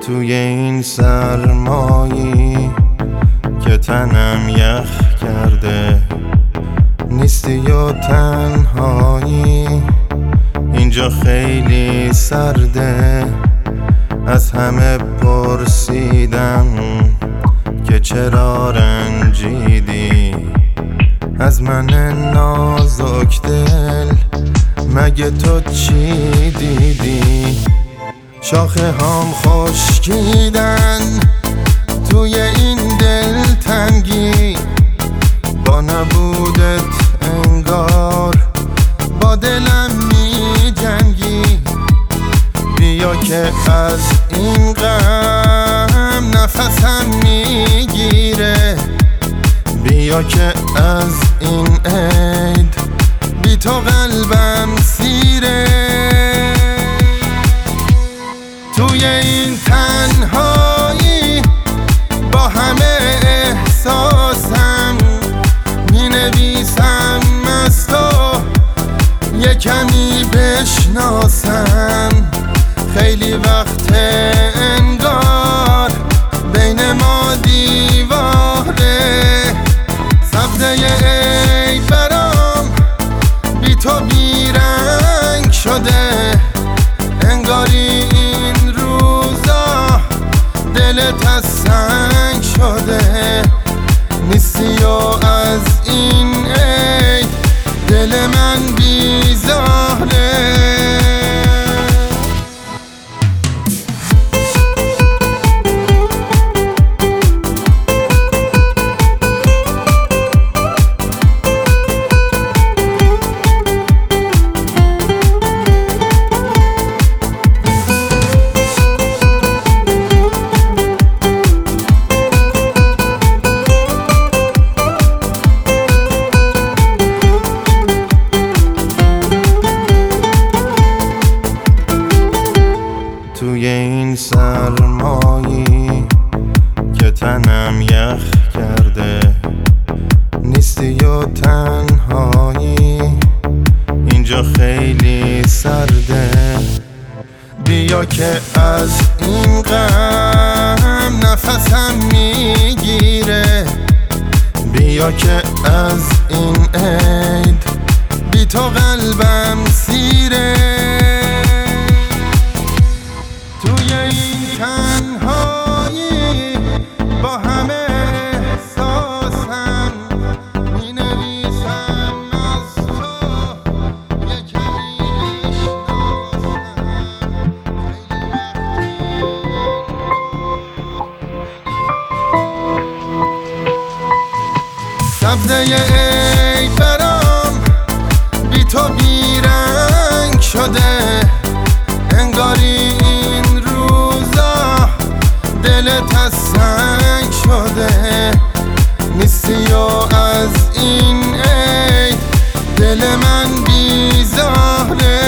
توی این سرمایی که تنم یخ کرده، نیستی و تنهایی اینجا خیلی سرده. از همه پرسیدم که چرا رنجیدی، از من نازک دل مگه تو چی دیدی؟ شاخه هام خشکیدن توی این دل تنگی، با نبودت انگار با دلم می جنگی. بیا که از این غم نفسم میگیره، بیا که از این عید بی تو قلبم سیره. توی این تنهایی با همه احساسم می نویسم از تو یه کمی بشناسم. خیلی وقت انگار بین ما دیواره، سبزه عید برام بی تو بیرنگ شده. انگاری این روزا دلت از سنگ شده، نیستی و از این عید دل من بیزاره. توی این سرمایی که تنم یخ کرده، نیستی و تنهایی اینجا خیلی سرده. بیا که از این غم نفسم میگیره، بیا که از این عید بی تو قلبم سیره. توی این تنهایی با همه احساسم می نویسم از تو یه کمی بشناسم. سبزه عید برام بی تو بیرنگ شده، انگاری دلت از سنگ شده، نیستی و از این عید دل من بیزاره.